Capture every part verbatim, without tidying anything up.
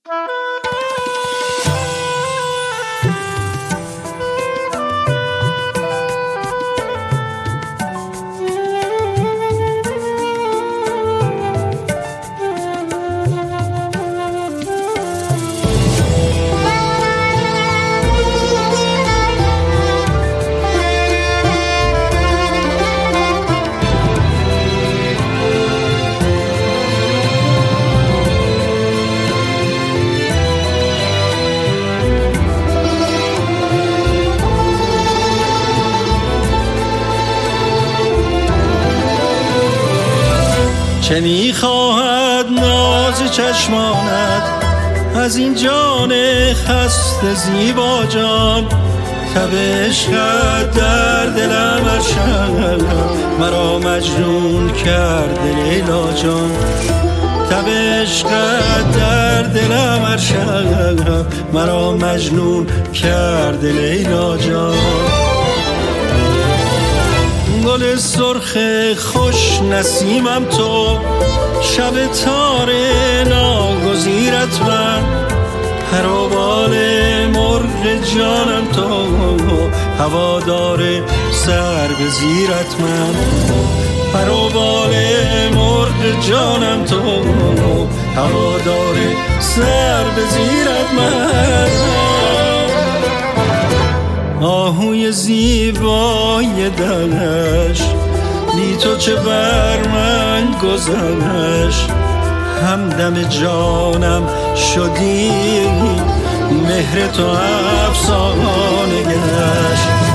چه می‌خواهد ناز چشمانت از این جان خسته زیبا جان؟ تب عشقت در دلم هر شب مرا مجنون کرده لیلا جان. تب عشقت در دلم هر شب مرا مجنون کرده لیلا جان. گل سرخ خوش نسیمم تو، شب تار ناگزیرت من، پر و بال مرغ جانم تو، هوادار سر به زیرت من. پر و بال مرغ جانم تو، هوادار سر به زیرت من. آهوی زیبای دلش بی تو چه بر من گذشت، همدم جانم شدی مهر تو افسانه گشت.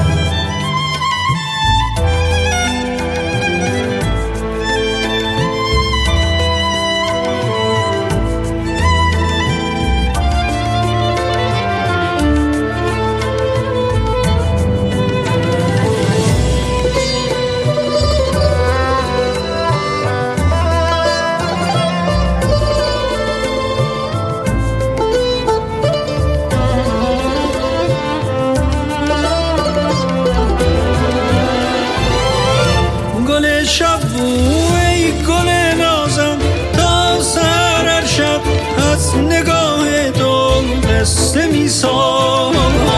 نگاه تو قصه می سازم،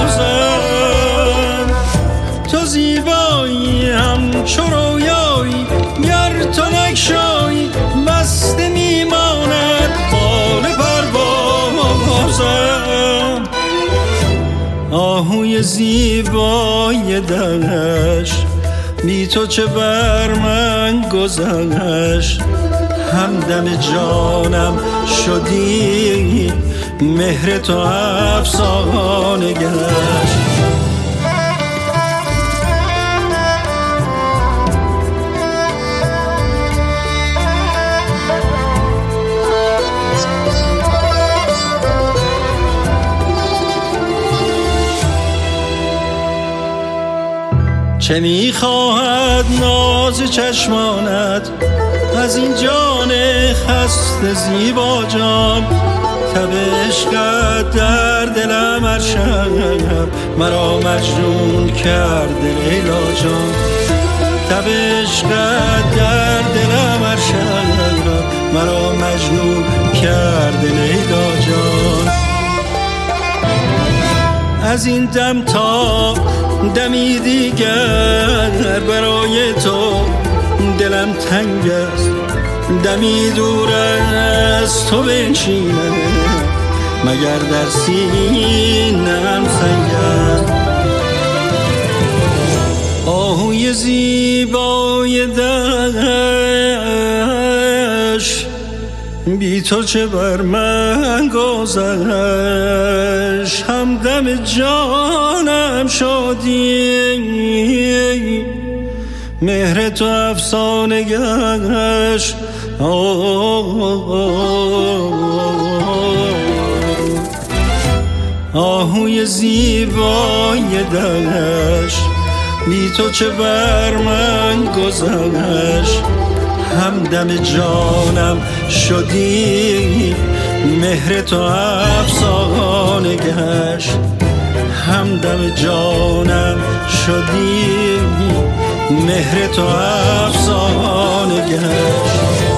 تو زیبایی همچو رویایی، گر تو نگشایی بسته می ماند بال پروازم. آهوی زیبای دلش بی تو چه بر من گذشت، همدم جانم شدی مهر تو افسانه گشت. چه می‌خواهد ناز چشمانت از این جان خسته زیبا جان؟ تب عشقت در دلم هر شب مرا مجنون کرده لیلا جان. تب عشقت در دلم هر شب مرا مجنون کرده لیلا جان. از این دم تا دمی دیگر برای تو دلم تنگ است، دمی دور از تو بنشینم مگر در سینم سنگ است. آهوی زیبای دلش بی تو چه بر من گذشت، همدم جانم شدی مهر تو افسانه گشت. آهوی زیبای دلش بی تو چه بر من گذشت، همدم جانم شدی مهر تو افسانه گشت. همدم جانم شدی مهر تو افسانه گشت.